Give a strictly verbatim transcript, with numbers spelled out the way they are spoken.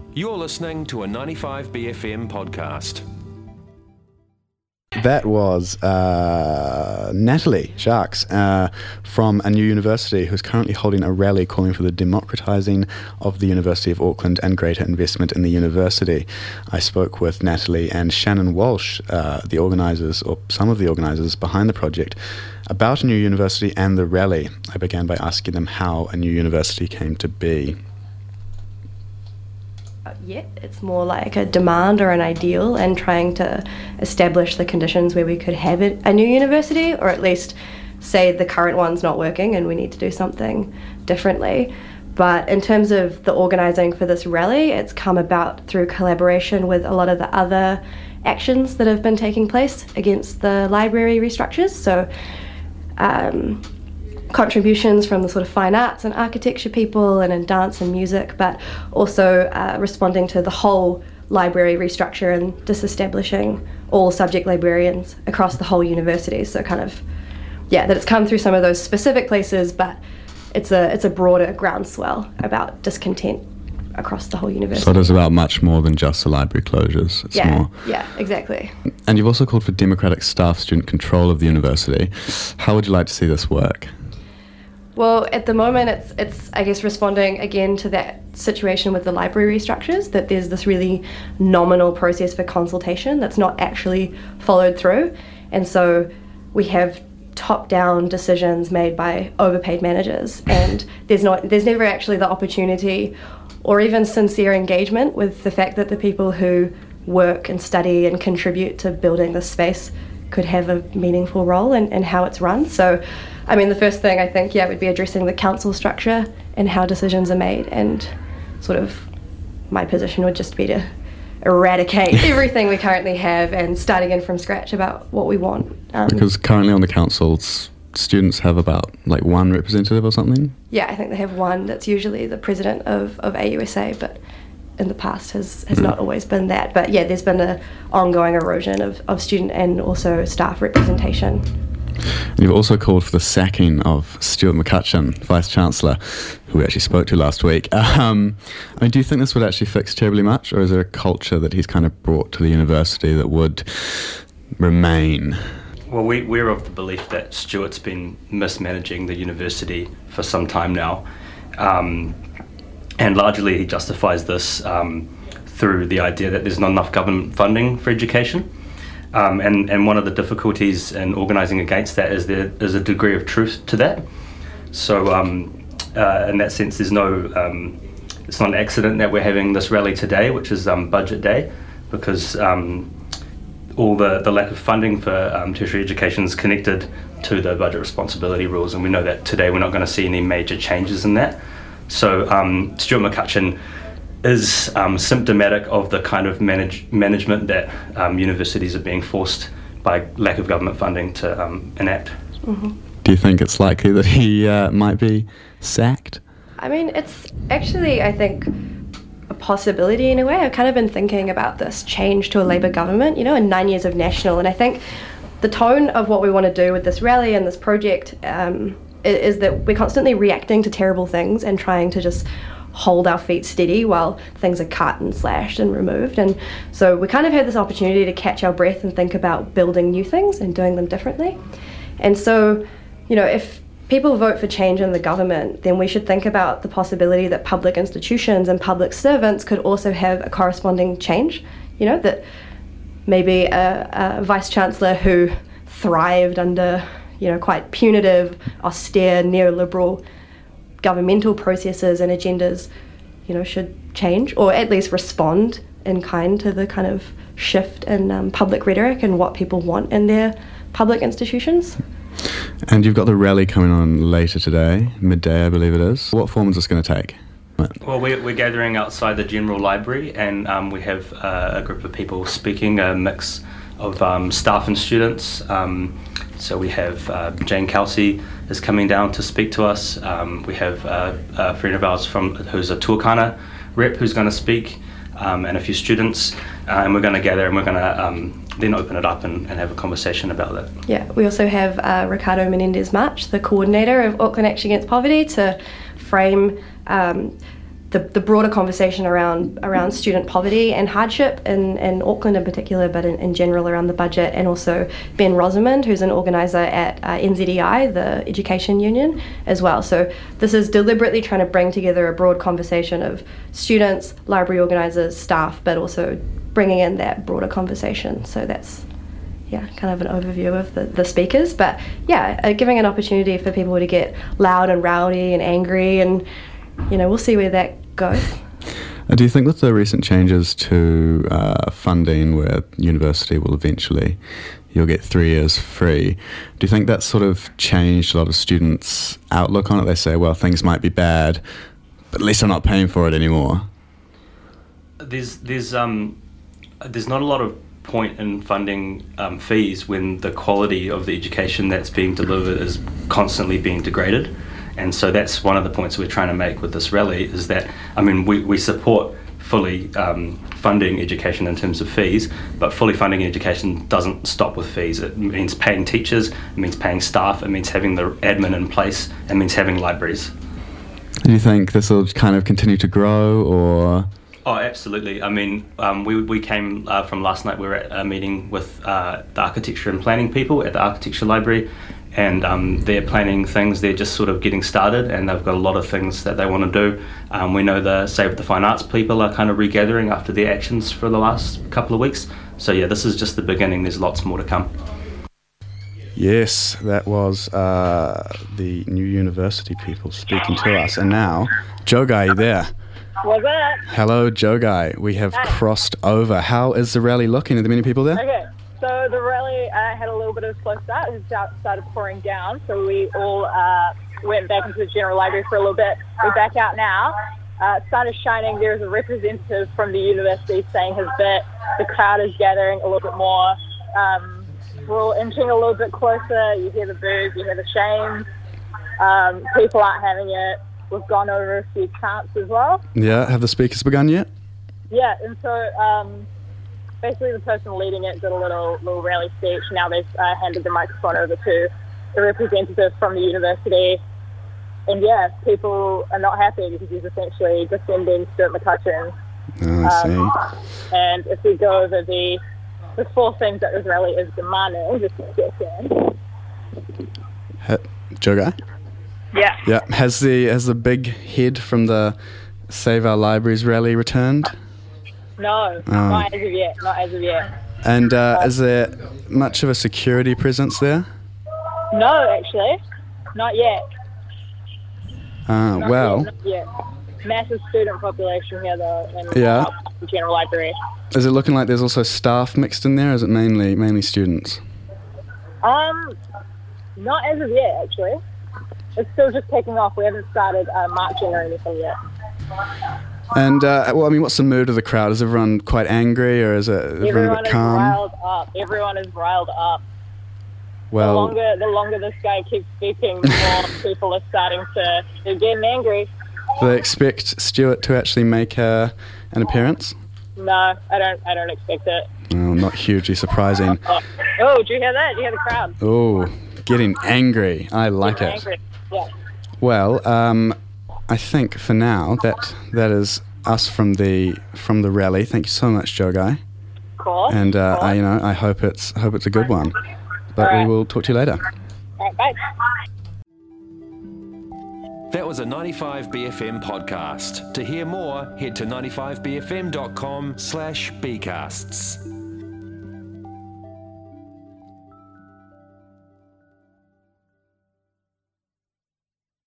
You're listening to a ninety-five B F M podcast. That was uh, Natalie Sharks uh, from A New University, who's currently holding a rally calling for the democratising of the University of Auckland and greater investment in the university. I spoke with Natalie and Shannon Walsh, uh, the organisers, or some of the organisers behind the project, about A New University and the rally. I began by asking them how A New University came to be. Yet it's more like a demand or an ideal, and trying to establish the conditions where we could have it, a new university, or at least say the current one's not working and we need to do something differently. But in terms of the organising for this rally, it's come about through collaboration with a lot of the other actions that have been taking place against the library restructures. So um, contributions from the sort of fine arts and architecture people and in dance and music, but also uh, responding to the whole library restructure and disestablishing all subject librarians across the whole university. So kind of, yeah, that it's come through some of those specific places, but it's a it's a broader groundswell about discontent across the whole university. So it is about much more than just the library closures. It's yeah, more. yeah, exactly. And you've also called for democratic staff-student control of the university. How would you like to see this work? Well, at the moment, it's, it's I guess, responding again to that situation with the library restructures, that there's this really nominal process for consultation that's not actually followed through. And so we have top-down decisions made by overpaid managers, and there's not there's never actually the opportunity or even sincere engagement with the fact that the people who work and study and contribute to building this space could have a meaningful role in, in how it's run. So, I mean, the first thing I think, yeah, would be addressing the council structure and how decisions are made, and sort of my position would just be to eradicate everything we currently have and start again from scratch about what we want. Um, because currently on the councils, students have about like one representative or something? Yeah, I think they have one that's usually the president of, of A U S A, but in the past has, has mm. not always been that. But yeah, there's been an ongoing erosion of, of student and also staff representation. And you've also called for the sacking of Stuart McCutcheon, Vice-Chancellor, who we actually spoke to last week. Um, I mean, do you think this would actually fix terribly much, or is there a culture that he's kind of brought to the university that would remain? Well, we, we're of the belief that Stuart's been mismanaging the university for some time now. Um, and largely he justifies this um, through the idea that there's not enough government funding for education. Um, and, and one of the difficulties in organising against that is there is a degree of truth to that. So um, uh, in that sense, there's no, um, it's not an accident that we're having this rally today, which is um, budget day, because um, all the, the lack of funding for um, tertiary education is connected to the budget responsibility rules, and we know that today we're not going to see any major changes in that. So um, Stuart McCutcheon is um, symptomatic of the kind of manage, management that um, universities are being forced by lack of government funding to um, enact. Mm-hmm. Do you think it's likely that he uh, might be sacked? I mean, it's actually, I think, a possibility in a way. I've kind of been thinking about this change to a Labour government, you know, in nine years of National, and I think the tone of what we want to do with this rally and this project um, is, is that we're constantly reacting to terrible things and trying to just hold our feet steady while things are cut and slashed and removed. And so we kind of have this opportunity to catch our breath and think about building new things and doing them differently. And so, you know, if people vote for change in the government, then we should think about the possibility that public institutions and public servants could also have a corresponding change, you know, that maybe a, a vice-chancellor who thrived under, you know, quite punitive, austere, neoliberal governmental processes and agendas, you know, should change, or at least respond in kind to the kind of shift in um, public rhetoric and what people want in their public institutions. And you've got the rally coming on later today, midday I believe it is. What form is this going to take? Well, we're, we're gathering outside the General Library, and um, we have uh, a group of people speaking, a mix of um, staff and students. Um, so we have uh, Jane Kelsey is coming down to speak to us. Um, we have uh, a friend of ours from who's a Tuakana rep who's going to speak, um, and a few students, uh, and we're going to gather and we're going to um, then open it up and, and have a conversation about it. Yeah, we also have uh, Ricardo Menendez March, the coordinator of Auckland Action Against Poverty, to frame um, the, the broader conversation around around student poverty and hardship in, in Auckland in particular, but in, in general around the budget, and also Ben Rosamond, who's an organiser at uh, N Z E I, the Education Union, as well. So this is deliberately trying to bring together a broad conversation of students, library organisers, staff, but also bringing in that broader conversation. So that's, yeah, kind of an overview of the, the speakers. But yeah, uh, giving an opportunity for people to get loud and rowdy and angry, and, you know, we'll see where that goes. Uh, do you think with the recent changes to uh, funding, where university will eventually, you'll get three years free, do you think that's sort of changed a lot of students' outlook on it? They say, well, things might be bad, but at least I'm not paying for it anymore. There's there's um there's not a lot of point in funding um, fees when the quality of the education that's being delivered is constantly being degraded. And so that's one of the points we're trying to make with this rally, is that, I mean, we, we support fully um, funding education in terms of fees, but fully funding education doesn't stop with fees. It means paying teachers, it means paying staff, it means having the admin in place, it means having libraries. Do you think this will kind of continue to grow, or...? Oh, absolutely. I mean, um, we, we came uh, from last night, we were at a meeting with uh, the architecture and planning people at the Architecture Library, and um, they're planning things. They're just sort of getting started, and they've got a lot of things that they want to do. Um, we know the Save the Fine Arts people are kind of regathering after their actions for the last couple of weeks. So yeah, this is just the beginning. There's lots more to come. Yes, that was uh, the New University people speaking to us. And now, Jogai, you there? What's up? Hello, Jogai. We have Hi. crossed over. How is the rally looking? Are there many people there? Okay, so the rally uh, had a little bit of a slow start. It started pouring down, so we all uh, went back into the General Library for a little bit. We're back out now. Uh, sun is shining. There's a representative from the university saying his bit. The crowd is gathering a little bit more. Um, we're all inching a little bit closer. You hear the boos, you hear the shames. Um, people aren't having it. We've gone over a few chants as well. Yeah, have the speakers begun yet? Yeah, and so um, basically the person leading it did a little little rally speech. Now they've uh, handed the microphone over to the representative from the university. And yeah, people are not happy because he's essentially defending Stuart McCutcheon. Oh, I Um, see. and if we go over the the four things that this rally is demanding, just a second. Ha- Jogai? Yeah. Yeah. Has the has the big head from the Save Our Libraries rally returned? No, Oh. not as of yet. Not as of yet. And uh, is there much of a security presence there? No, actually, not yet. Uh, Not well, yet, not yet. Massive student population here, though, in Yeah. the General Library. is it looking like there's also staff mixed in there, or is it mainly mainly students? Um, not as of yet, actually. It's still just kicking off. We haven't started uh, marching or anything yet. And uh, well, I mean, what's the mood of the crowd? Is everyone quite angry, or is it everyone a Everyone bit is calm? riled up. Everyone is riled up. The Well, longer the longer this guy keeps speaking, the more people are starting to they're getting angry. do they expect Stuart to actually make uh, an appearance? No, I don't. I don't expect it. Well, not hugely surprising. Oh, oh did you hear that? Did you hear the crowd? Oh, getting angry. I like Getting it. angry. Yeah. Well, um, I think for now that that is us from the from the rally. Thank you so much, Jogai. Cool. And uh, cool. I, you know, I hope it's hope it's a good one. But All right. we will talk to you later. All right, bye. That was a ninety-five B F M podcast. To hear more, head to ninety-five b f m dot com slash bcasts.